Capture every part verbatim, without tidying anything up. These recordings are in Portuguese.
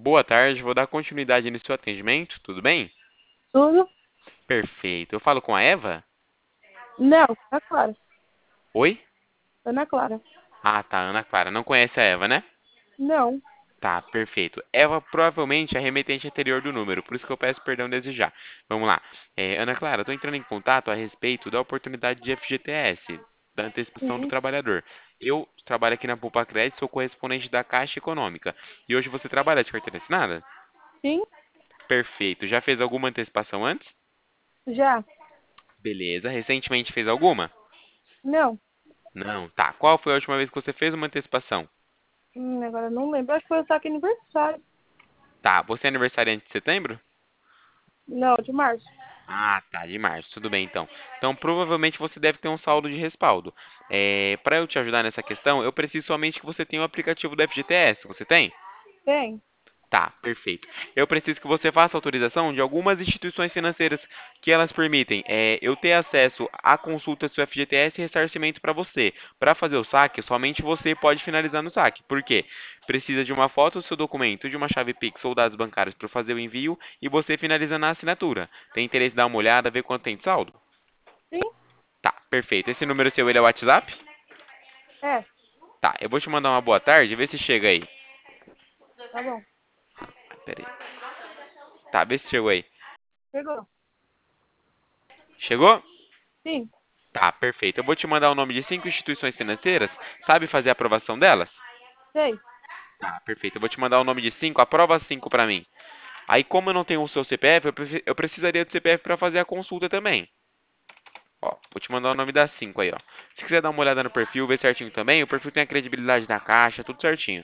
Boa tarde, vou dar continuidade no seu atendimento, tudo bem? Tudo? Perfeito. Eu falo com a Eva? Não, Ana Clara. Oi? Ana Clara. Ah, tá, Ana Clara. Não conhece a Eva, né? Não. Tá, perfeito. Eva provavelmente é a remetente anterior do número, por isso que eu peço perdão desde já. Vamos lá. É, Ana Clara, estou entrando em contato a respeito da oportunidade de F G T S, da antecipação do Sim, trabalhador. Eu trabalho aqui na Poupa Crédito, sou correspondente da Caixa Econômica. E hoje você trabalha de carteira assinada? sim, Perfeito. Já fez alguma antecipação antes? já. Beleza. Recentemente fez alguma? Não. Não, tá. Qual foi a última vez que você fez uma antecipação? Hum, agora eu não lembro. Acho que foi o saque aniversário. Tá, você é aniversariante de setembro? Não, de março. Ah, tá, de março. Tudo bem, então. Então, provavelmente você deve ter um saldo de respaldo. É, para eu te ajudar nessa questão, eu preciso somente que você tenha o aplicativo do F G T S. Você tem? Tem. Tá, perfeito. Eu preciso que você faça autorização de algumas instituições financeiras que elas permitem é, eu ter acesso à consulta do F G T S e ressarcimento para você. Para fazer o saque, somente você pode finalizar no saque. Por quê? Precisa de uma foto do seu documento, de uma chave Pix ou dados bancários para fazer o envio e você finaliza na assinatura. Tem interesse em dar uma olhada, ver quanto tem de saldo? Sim? Tá, perfeito. Esse número seu, ele é o WhatsApp? É. Tá, eu vou te mandar uma boa tarde, vê se chega aí. Tá bom. Pera aí. Tá, vê se chegou aí. Pegou. Chegou? Sim. Tá, perfeito. Eu vou te mandar o nome de cinco instituições financeiras. Sabe fazer a aprovação delas? Sei. Tá, perfeito. Eu vou te mandar o nome de cinco. Aprova cinco pra mim. Aí, como eu não tenho o seu C P F, eu, preci- eu precisaria do C P F pra fazer a consulta também. Ó, vou te mandar o nome das cinco aí, ó. Se quiser dar uma olhada no perfil, ver certinho também, o perfil tem a credibilidade da caixa, tudo certinho.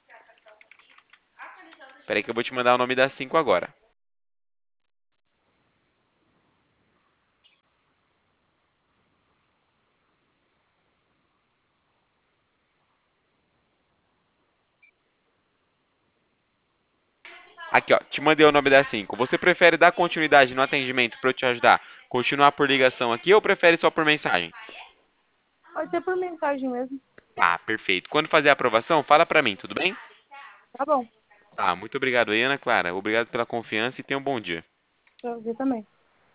Espera aí que eu vou te mandar o nome das cinco agora. Aqui, ó, te mandei o nome das cinco. Você prefere dar continuidade no atendimento pra eu te ajudar? Continuar por ligação aqui ou prefere só por mensagem? Pode ser por mensagem mesmo. Tá, perfeito. Quando fazer a aprovação, fala pra mim, tudo bem? Tá bom. Tá, muito obrigado aí, Ana Clara. Obrigado pela confiança e tenha um bom dia. Pra você também.